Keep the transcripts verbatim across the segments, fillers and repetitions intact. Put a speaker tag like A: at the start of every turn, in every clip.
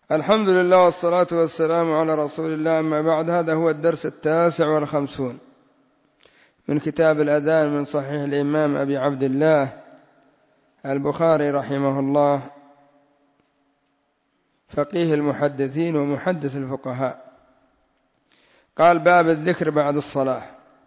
A: الحمد لله والصلاة والسلام على رسول الله، أما بعد. هذا هو الدرس التاسع والخمسون من كتاب الأذان من صحيح الإمام أبي عبد الله البخاري رحمه الله، فقيه المحدثين ومحدث الفقهاء. قال: باب الذكر بعد الصلاة.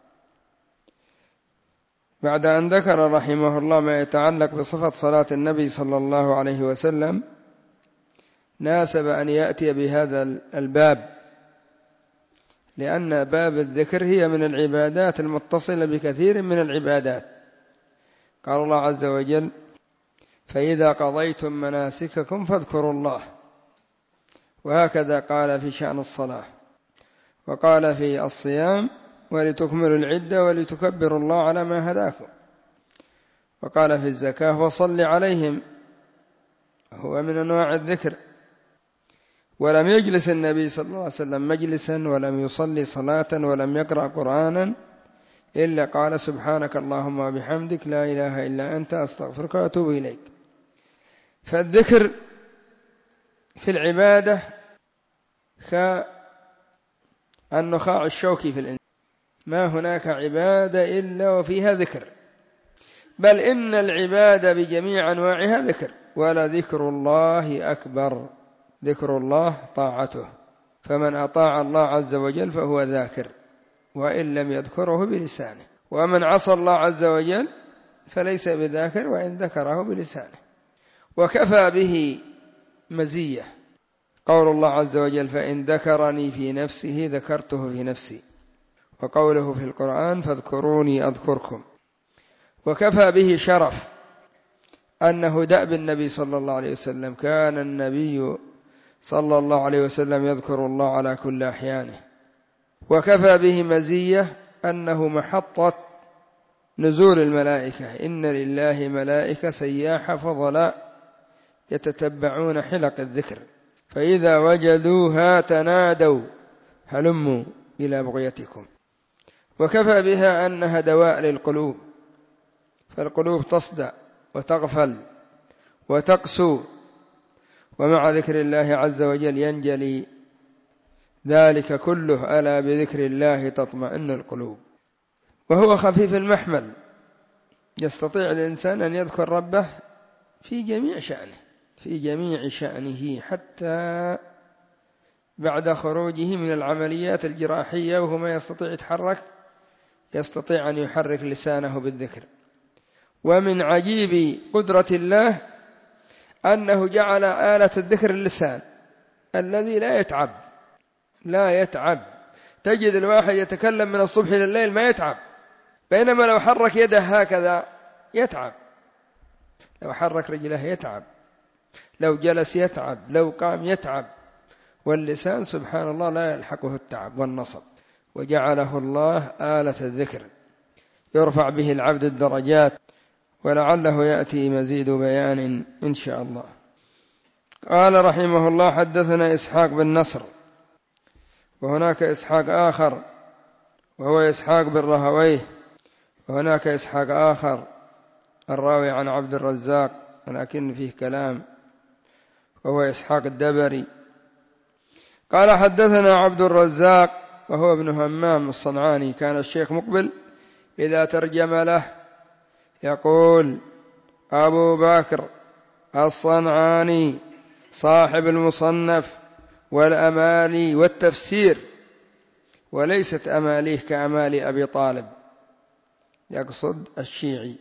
A: بعد أن ذكر رحمه الله ما يتعلق بصفة صلاة النبي صلى الله عليه وسلم، ناسب أن يأتي بهذا الباب، لأن باب الذكر هي من العبادات المتصلة بكثير من العبادات. قال الله عز وجل: فإذا قضيتم مناسككم فاذكروا الله. وهكذا قال في شأن الصلاة، وقال في الصيام: ولتكملوا العدة ولتكبروا الله على ما هداكم. وقال في الزكاة: وصل عليهم، هو من أنواع الذكر. ولم يجلس النبي صلى الله عليه وسلم مجلسا ولم يصلي صلاة ولم يقرأ قرآنا إلا قال: سبحانك اللهم وبحمدك، لا إله إلا أنت، أستغفرك وأتوب إليك. فالذكر في العبادة كالنخاع الشوكي في الإنسان، ما هناك عبادة إلا وفيها ذكر، بل إن العبادة بجميع أنواعها ذكر. ولذكر الله أكبر، ذكر الله طاعته، فمن أطاع الله عز وجل فهو ذاكر وإن لم يذكره بلسانه، ومن عصى الله عز وجل فليس بذاكر وإن ذكره بلسانه. وكفى به مزية قول الله عز وجل: فإن ذكرني في نفسه ذكرته في نفسي، وقوله في القرآن: فاذكروني أذكركم. وكفى به شرف أنه دأب النبي صلى الله عليه وسلم، كان النبي صلى الله عليه وسلم يذكر الله على كل أحيانه. وكفى به مزية أنه محطة نزول الملائكة، إن لله ملائكة سياحة فضلاء يتتبعون حلق الذكر، فإذا وجدوها تنادوا هلموا إلى بغيتكم. وكفى بها أنها دواء للقلوب، فالقلوب تصدأ وتغفل وتقسو، ومع ذكر الله عز وجل ينجلي ذلك كله. ألا بذكر الله تطمئن القلوب. وهو خفيف المحمل، يستطيع الإنسان أن يذكر ربه في جميع شأنه في جميع شأنه حتى بعد خروجه من العمليات الجراحية وهو ما يستطيع يتحرك، يستطيع أن يحرك لسانه بالذكر. ومن عجيب قدرة الله أنه جعل آلة الذكر اللسان الذي لا يتعب لا يتعب تجد الواحد يتكلم من الصبح إلى الليل ما يتعب، بينما لو حرك يده هكذا يتعب، لو حرك رجله يتعب، لو جلس يتعب، لو قام يتعب. واللسان سبحان الله لا يلحقه التعب والنصب، وجعله الله آلة الذكر يرفع به العبد الدرجات، ولعله يأتي مزيد بيان إن شاء الله. قال رحمه الله: حدثنا إسحاق بن نصر، وهناك إسحاق آخر وهو إسحاق بن راهويه، وهناك إسحاق آخر الراوي عن عبد الرزاق ولكن فيه كلام، وهو إسحاق الدبري. قال: حدثنا عبد الرزاق وهو ابن همام الصنعاني. كان الشيخ مقبل إذا ترجم له يقول: أبو بكر الصنعاني صاحب المصنف والأمالي والتفسير، وليست أماليه كأمالي أبي طالب، يقصد الشيعي،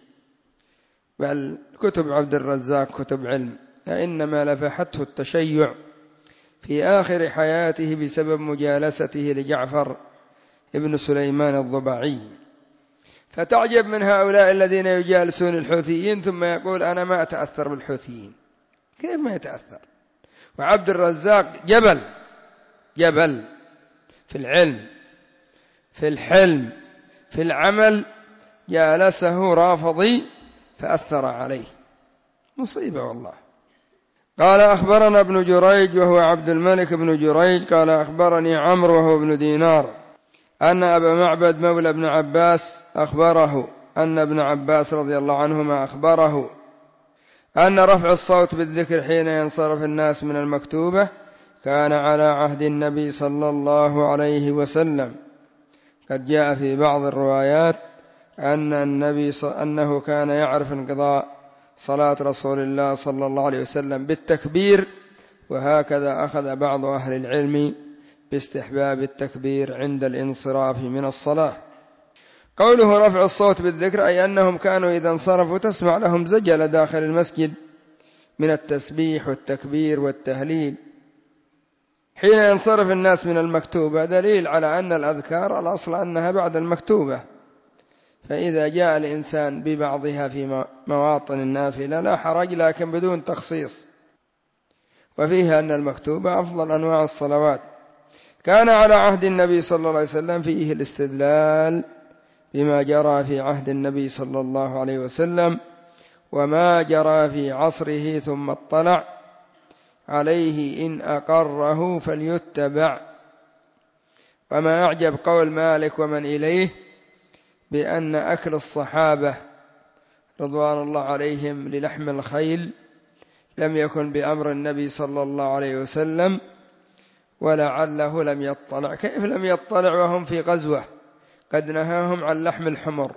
A: بل كتب عبد الرزاق كتب علم، فإنما لفحته التشيع في آخر حياته بسبب مجالسته لجعفر ابن سليمان الضبعي. فتعجب من هؤلاء الذين يجالسون الحوثيين ثم يقول: أنا ما أتأثر بالحوثيين. كيف ما يتأثر؟ وعبد الرزاق جبل جبل في العلم، في الحلم، في العمل. جالسه رافضي فأثر عليه، مصيبة والله. قال: أخبرنا ابن جريج وهو عبد الملك بن جريج قال: أخبرني عمرو وهو ابن دينار أن أبا معبد مولى ابن عباس أخبره أن ابن عباس رضي الله عنهما أخبره أن رفع الصوت بالذكر حين ينصرف الناس من المكتوبة كان على عهد النبي صلى الله عليه وسلم. قد جاء في بعض الروايات أن النبي أنه كان يعرف انقضاء صلاة رسول الله صلى الله عليه وسلم بالتكبير، وهكذا أخذ بعض أهل العلم باستحباب التكبير عند الانصراف من الصلاة. قوله رفع الصوت بالذكر أي أنهم كانوا إذا انصرفوا تسمع لهم زجل داخل المسجد من التسبيح والتكبير والتهليل حين ينصرف الناس من المكتوبة، دليل على أن الأذكار الأصل أنها بعد المكتوبة، فإذا جاء الإنسان ببعضها في مواطن النافلة لا حرج، لكن بدون تخصيص، وفيها أن المكتوبة أفضل أنواع الصلوات. كان على عهد النبي صلى الله عليه وسلم فيه الاستدلال بما جرى في عهد النبي صلى الله عليه وسلم وما جرى في عصره ثم اطلع عليه إن أقره فليتبع. وما أعجب قول مالك ومن إليه بأن أكل الصحابة رضوان الله عليهم للحم الخيل لم يكن بأمر النبي صلى الله عليه وسلم، ولعله لم يطلع. كيف لم يطلع وهم في غزوة قد نهاهم عن لحم الحمر؟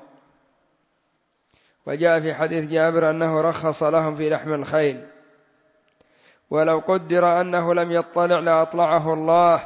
A: وجاء في حديث جابر أنه رخص لهم في لحم الخيل، ولو قدر أنه لم يطلع لأطلعه الله.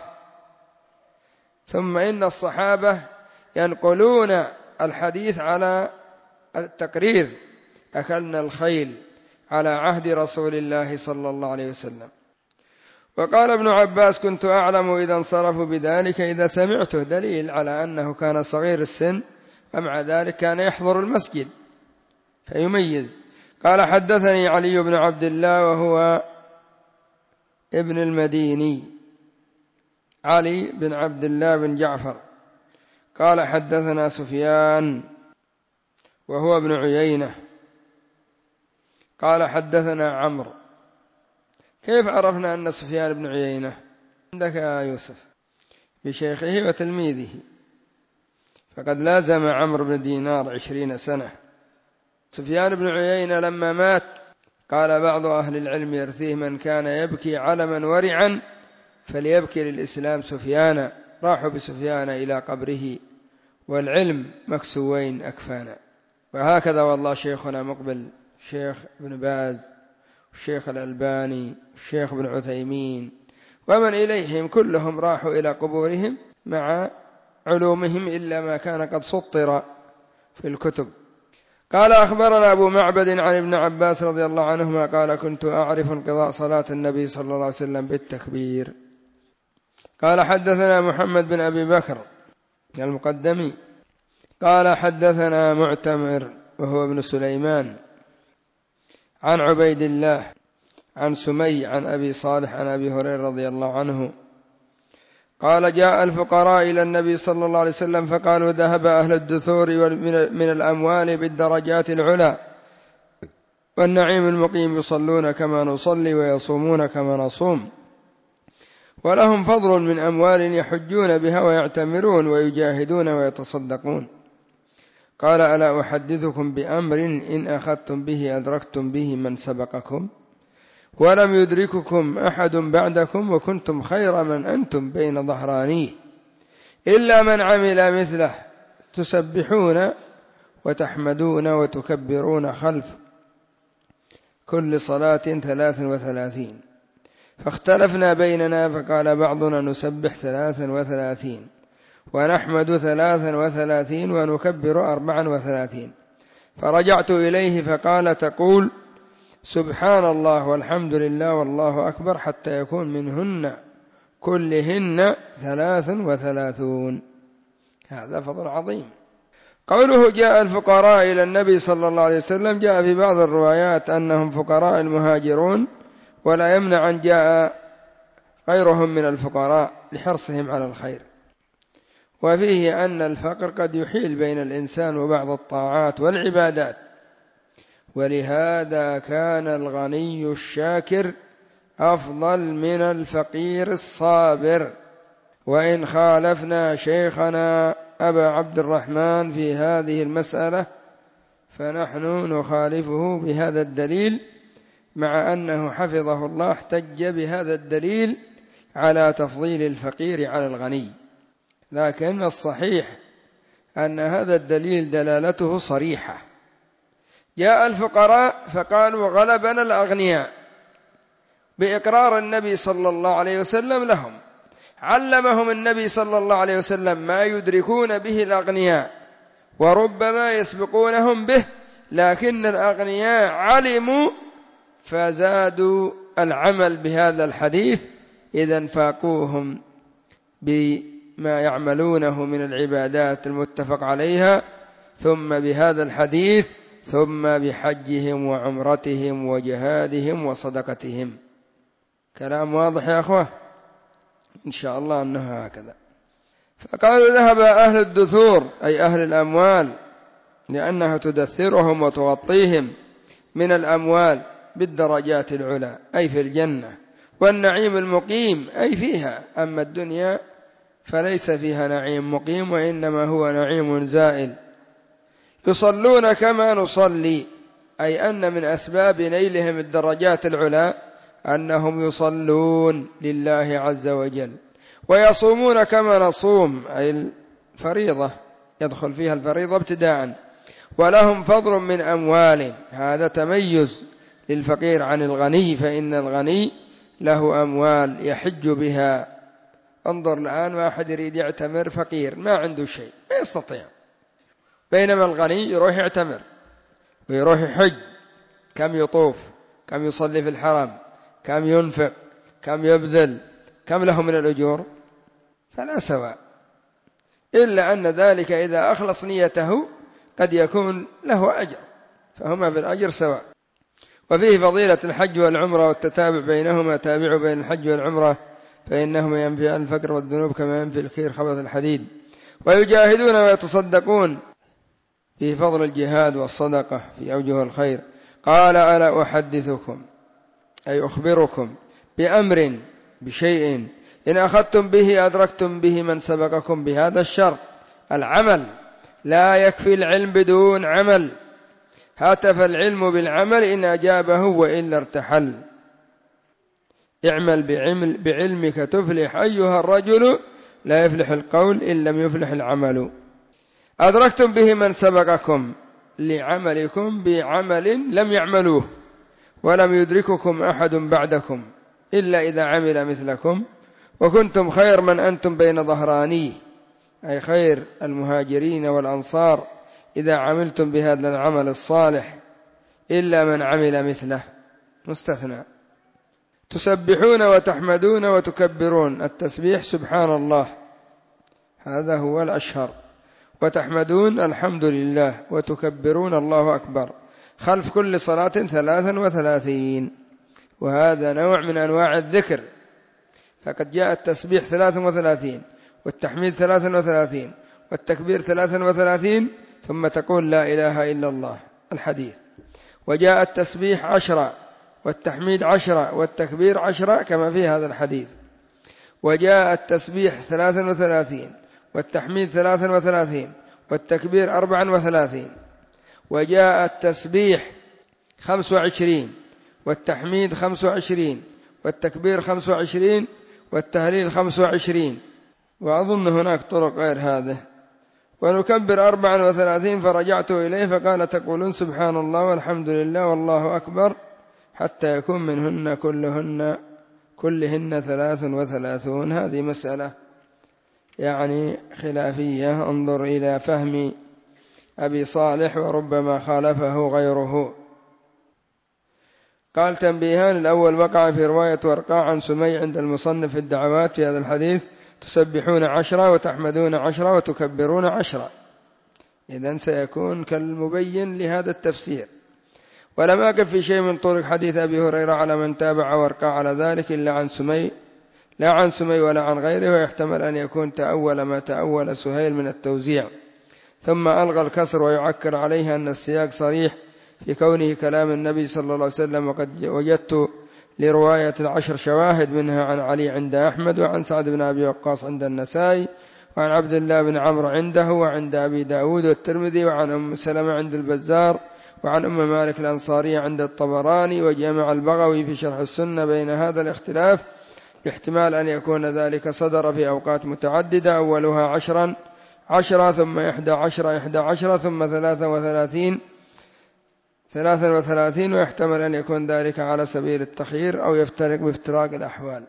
A: ثم إن الصحابة ينقلون الحديث على التقرير، أكلنا الخيل على عهد رسول الله صلى الله عليه وسلم. وقال ابن عباس كنت أعلم إذا انصرفوا بذلك إذا سمعته، دليل على أنه كان صغير السن ومع ذلك كان يحضر المسجد فيميز. قال حدثني علي بن عبد الله وهو ابن المديني، علي بن عبد الله بن جعفر. قال حدثنا سفيان وهو ابن عيينة قال حدثنا عمرو. كيف عرفنا أن سفيان بن عيينة؟ عندك يا يوسف بشيخه وتلميذه، فقد لازم عمرو بن دينار عشرين سنة. سفيان بن عيينة لما مات قال بعض أهل العلم يرثيه من كان يبكي علما ورعا فليبكي للإسلام سفيانا. راحوا بسفيان إلى قبره والعلم مكسوين أكفانا. وهكذا والله شيخنا مقبل، شيخ ابن باز، الشيخ الألباني، الشيخ ابن عثيمين ومن إليهم كلهم راحوا إلى قبورهم مع علومهم إلا ما كان قد سطر في الكتب. قال أخبرنا أبو معبد عن ابن عباس رضي الله عنهما قال كنت أعرف انقضاء صلاة النبي صلى الله عليه وسلم بالتكبير. قال حدثنا محمد بن أبي بكر المقدمي قال حدثنا معتمر وهو ابن سليمان عن عبيد الله عن سمي عن أبي صالح عن أبي هريرة رضي الله عنه قال جاء الفقراء إلى النبي صلى الله عليه وسلم فقالوا ذهب أهل الدثور من الأموال بالدرجات العلى والنعيم المقيم يصلون كما نصلي ويصومون كما نصوم ولهم فضل من أموال يحجون بها ويعتمرون ويجاهدون ويتصدقون. قال ألا أحدثكم بأمر إن أخذتم به أدركتم به من سبقكم ولم يدرككم أحد بعدكم وكنتم خير من أنتم بين ظهرانيه إلا من عمل مثله تسبحون وتحمدون وتكبرون خلف كل صلاة ثلاث وثلاثين. فاختلفنا بيننا فقال بعضنا نسبح ثلاثا وثلاثين ونحمد ثلاثا وثلاثين ونكبر أربعا وثلاثين. فرجعت إليه فقال تقول سبحان الله والحمد لله والله أكبر حتى يكون منهن كلهن ثلاث وثلاثون. هذا فضل عظيم. قوله جاء الفقراء إلى النبي صلى الله عليه وسلم جاء في بعض الروايات أنهم فقراء المهاجرون، ولا يمنع أن جاء غيرهم من الفقراء لحرصهم على الخير. وفيه أن الفقر قد يحيل بين الإنسان وبعض الطاعات والعبادات، ولهذا كان الغني الشاكر أفضل من الفقير الصابر. وإن خالفنا شيخنا أبا عبد الرحمن في هذه المسألة فنحن نخالفه بهذا الدليل، مع أنه حفظه الله احتج بهذا الدليل على تفضيل الفقير على الغني، لكن الصحيح أن هذا الدليل دلالته صريحة. جاء الفقراء فقالوا غلبنا الأغنياء بإقرار النبي صلى الله عليه وسلم لهم، علمهم النبي صلى الله عليه وسلم ما يدركون به الأغنياء وربما يسبقونهم به، لكن الأغنياء علموا فزادوا العمل بهذا الحديث، إذن فاقوهم بما يعملونه من العبادات المتفق عليها، ثم بهذا الحديث، ثم بحجهم وعمرتهم وجهادهم وصدقتهم. كلام واضح يا أخوة؟ إن شاء الله أنه هكذا. فقالوا ذهب أهل الدثور أي أهل الأموال، لأنها تدثرهم وتغطيهم من الأموال بالدرجات العلى أي في الجنة، والنعيم المقيم أي فيها، أما الدنيا فليس فيها نعيم مقيم، وإنما هو نعيم زائل. يصلون كما نصلي، أي أن من أسباب نيلهم الدرجات العلى أنهم يصلون لله عز وجل، ويصومون كما نصوم أي الفريضة يدخل فيها الفريضة ابتداء، ولهم فضل من أموال، هذا تميز للفقير عن الغني، فإن الغني له أموال يحج بها. انظر الآن ما أحد يريد يعتمر فقير ما عنده شيء ما يستطيع، بينما الغني يروح يعتمر ويروح يحج، كم يطوف، كم يصلي في الحرم، كم ينفق، كم يبذل، كم له من الأجور، فلا سواء، إلا أن ذلك إذا أخلص نيته قد يكون له أجر، فهما بالأجر سواء. وفيه فضيلة الحج والعمرة والتتابع بينهما، تابع بين الحج والعمرة فإنهما ينفيان الفقر والذنوب كما ينفي الكير خبث الحديد. ويجاهدون ويتصدقون، فيه فضل الجهاد والصدقة في أوجه الخير. قال ألا أحدثكم أي أخبركم بأمر بشيء إن أخذتم به أدركتم به من سبقكم بهذا الشرط العمل، لا يكفي العلم بدون عمل، هاتف العلم بالعمل إن أجابه وإلا ارتحل. اعمل بعمل بعلمك تفلح أيها الرجل، لا يفلح القول إن لم يفلح العمل. أدركتم به من سبقكم لعملكم بعمل لم يعملوه، ولم يدرككم أحد بعدكم إلا إذا عمل مثلكم، وكنتم خير من أنتم بين ظهرانيه، أي خير المهاجرين والأنصار إذا عملتم بهذا العمل الصالح، إلا من عمل مثله مستثنى. تسبحون وتحمدون وتكبرون، التسبيح سبحان الله هذا هو الأشهر، وتحمدون الحمد لله، وتكبرون الله أكبر، خلف كل صلاة ثلاثا وثلاثين، وهذا نوع من أنواع الذكر، فقد جاء التسبيح ثلاثا وثلاثين، والتحميد ثلاثا وثلاثين، والتكبير ثلاثا وثلاثين، ثم تقول لا إله إلا الله الحديث. وجاء التسبيح عشرة، والتحميد عشرة، والتكبير عشرة كما في هذا الحديث. وجاء التسبيح ثلاثا وثلاثين، والتحميد ثلاثا وثلاثين، والتكبير أربعا وثلاثين. وجاء التسبيح خمس وعشرين، والتحميد خمس وعشرين، والتكبير خمس وعشرين، والتهليل خمس وعشرين، وأظن هناك طرق غير هذا. ونكبر أربعا وثلاثين، فرجعت إليه فقال تقولون سبحان الله والحمد لله والله أكبر حتى يكون منهن كلهن كلهن ثلاث وثلاثون. هذه مسألة يعني خلافية، انظر إلى فهم أبي صالح وربما خالفه غيره. قال تنبيهان، الأول وقع في رواية ورقاء عن سمي عند المصنف في الدعوات في هذا الحديث تسبحون عشرة وتحمدون عشرة وتكبرون عشرة، إذن سيكون كالمبين لهذا التفسير. ولم أقف في شيء من طرق حديث أبي هريرة على من تابع ورقاء على ذلك إلا عن سمي، لا عن سمي ولا عن غيره، ويحتمل أن يكون تأول ما تأول سهيل من التوزيع. ثم ألغى الكسر ويعكر عليه أن السياق صريح في كونه كلام النبي صلى الله عليه وسلم، وقد وجدت لرواية العشر شواهد، منها عن علي عند أحمد، وعن سعد بن أبي وقاص عند النسائي، وعن عبد الله بن عمرو عنده، وعند أبي داود والترمذي، وعن أم سلمة عند البزار، وعن أم مالك الأنصارية عند الطبراني. وجمع البغوي في شرح السنة بين هذا الاختلاف لاحتمال أن يكون ذلك صدر في أوقات متعددة، أولها عشرا عشرة ثم إحدى عشرة إحدى عشرة ثم ثلاثة وثلاثين ثلاثا وثلاثين، ويحتمل أن يكون ذلك على سبيل التخيير أو يفترق بافتراق الأحوال.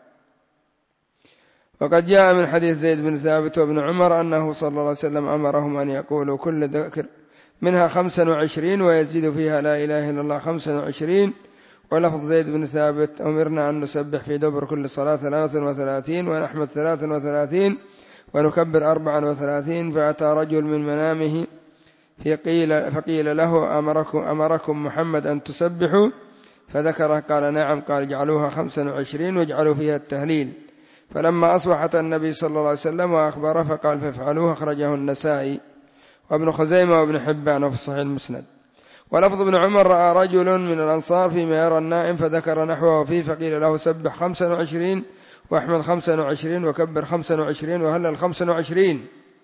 A: وقد جاء من حديث زيد بن ثابت وابن عمر أنه صلى الله عليه وسلم أمرهم أن يقولوا كل ذكر منها خمسا وعشرين ويزيد فيها لا إله إلا الله خمسا وعشرين. ولفظ زيد بن ثابت أمرنا أن نسبح في دبر كل صلاة ثلاثا وثلاثين ونحمد ثلاثا وثلاثين ونكبر أربعا وثلاثين. فأتى رجل من منامه فقيل, فقيل له أمركم, أمركم محمد أن تسبحوا؟ فذكره قال نعم. قال اجعلوها خمسا وعشرين واجعلوا فيها التهليل. فلما أصبحت النبي صلى الله عليه وسلم وأخبره فقال فافعلوه. أخرجه النسائي وابن خزيمة وابن حبان وفي الصحيح المسند. ولفظ ابن عمر رأى رجل من الأنصار فيما يرى النائم فذكر نحوه فيه فقيل له سبح خمسا وعشرين وأحمد خمسا وعشرين وكبر خمسا وعشرين وهلل خمسا وعشرين،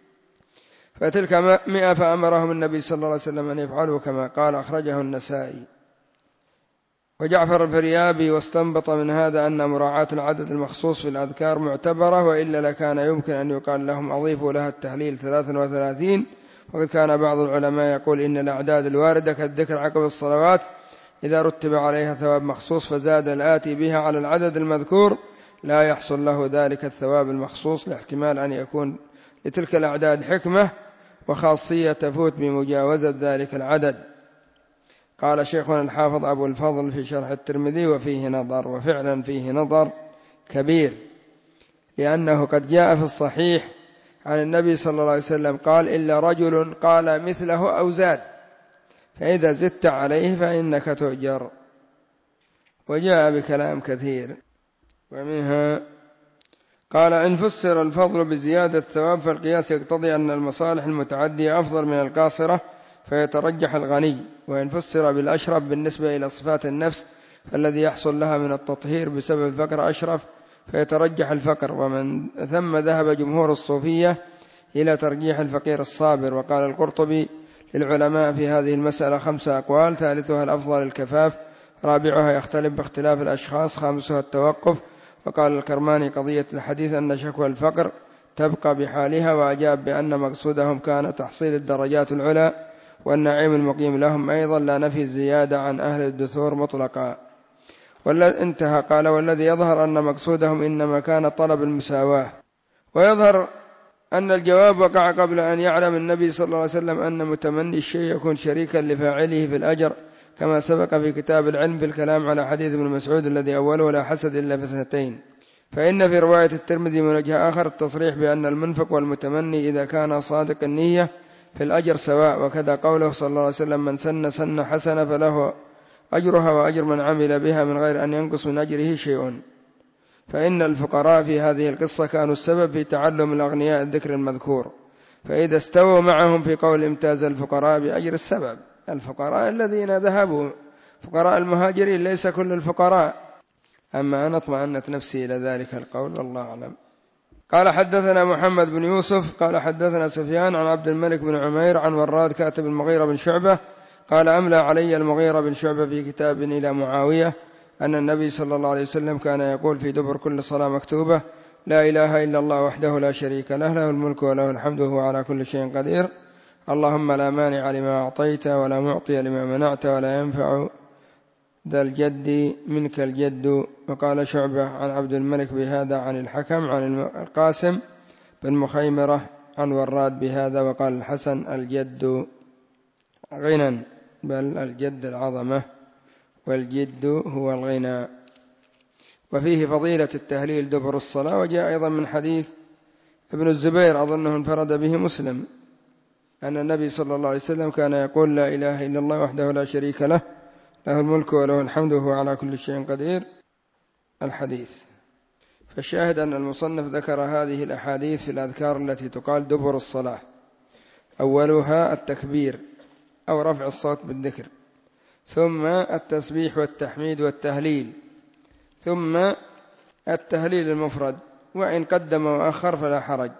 A: فتلك مئة. فأمرهم النبي صلى الله عليه وسلم أن يفعلوا كما قال. أخرجه النسائي. وجعفر الفريابي واستنبط من هذا أن مراعاة العدد المخصوص في الأذكار معتبرة، وإلا لكان يمكن أن يقال لهم أضيفوا لها التهليل ثلاثا وثلاثين. وقد كان بعض العلماء يقول إن الأعداد الواردة كالذكر عقب الصلوات إذا رتب عليها ثواب مخصوص فزاد الآتي بها على العدد المذكور لا يحصل له ذلك الثواب المخصوص، لاحتمال أن يكون لتلك الأعداد حكمة وخاصية تفوت بمجاوزة ذلك العدد. قال شيخنا الحافظ أبو الفضل في شرح الترمذي وفيه نظر، وفعلا فيه نظر كبير، لأنه قد جاء في الصحيح عن النبي صلى الله عليه وسلم قال إلا رجل قال مثله أو زاد، فإذا زدت عليه فإنك تؤجر. وجاء بكلام كثير، ومنها قال إن فسر الفضل بزيادة الثواب فالقياس يقتضي أن المصالح المتعدية أفضل من القاصرة فيترجح الغني، وإن فسر بالأشرف بالنسبة إلى صفات النفس فالذي يحصل لها من التطهير بسبب الفقر أشرف فيترجح الفقر. ومن ثم ذهب جمهور الصوفية إلى ترجيح الفقير الصابر. وقال القرطبي للعلماء في هذه المسألة خمسة أقوال: ثالثها الأفضل الكفاف، رابعها يختلف باختلاف الأشخاص، خامسها التوقف. وقال الكرماني قضية الحديث أن شكوى الفقر تبقى بحالها، وأجاب بأن مقصودهم كان تحصيل الدرجات العلى والنعيم المقيم لهم أيضا، لا نفي الزيادة عن أهل الدثور مطلقا. انتهى. قال والذي يظهر أن مقصودهم إنما كان طلب المساواة، ويظهر أن الجواب وقع قبل أن يعلم النبي صلى الله عليه وسلم أن متمني الشيء يكون شريكا لفاعله في الأجر، كما سبق في كتاب العلم في الكلام على حديث ابن مسعود الذي أوله لا حسد إلا في اثنتين. فإن في رواية الترمذي من وجه آخر التصريح بأن المنفق والمتمني إذا كان صادق النية في الأجر سواء، وكذا قوله صلى الله عليه وسلم من سن سنة حسنة فله أجرها وأجر من عمل بها من غير أن ينقص من أجره شيء. فإن الفقراء في هذه القصة كانوا السبب في تعلم الأغنياء الذكر المذكور، فإذا استووا معهم في قول امتاز الفقراء بأجر السبب. الفقراء الذين ذهبوا فقراء المهاجرين، ليس كل الفقراء. أما أنا اطمأنت نفسي إلى ذلك القول، والله أعلم. قال حدثنا محمد بن يوسف قال حدثنا سفيان عن عبد الملك بن عمير عن وراد كاتب المغيرة بن شعبة قال أملى علي المغيرة بن شعبة في كتاب إلى معاوية أن النبي صلى الله عليه وسلم كان يقول في دبر كل صلاة مكتوبة لا إله إلا الله وحده لا شريك له، له الملك وله الحمد وهو على كل شيء قدير، اللهم لا مانع لما أعطيت ولا معطي لما منعت ولا ينفع ذا الجد منك الجد. وقال شعبة عن عبد الملك بهذا عن الحكم عن القاسم بن مخيمرة عن وراد بهذا. وقال الحسن الجد غنى، بل الجد العظمة والجد هو الغنى. وفيه فضيلة التهليل دبر الصلاة. وجاء أيضا من حديث ابن الزبير أظنه انفرد به مسلم أن النبي صلى الله عليه وسلم كان يقول لا إله إلا الله وحده لا شريك له، له الملك وله الحمد وهو على كل شيء قدير، الحديث. فالشاهد أن المصنف ذكر هذه الأحاديث في الأذكار التي تقال دبر الصلاة. أولها التكبير أو رفع الصوت بالذكر، ثم التسبيح والتحميد والتهليل، ثم التهليل المفرد، وإن قدم وأخر فلا حرج.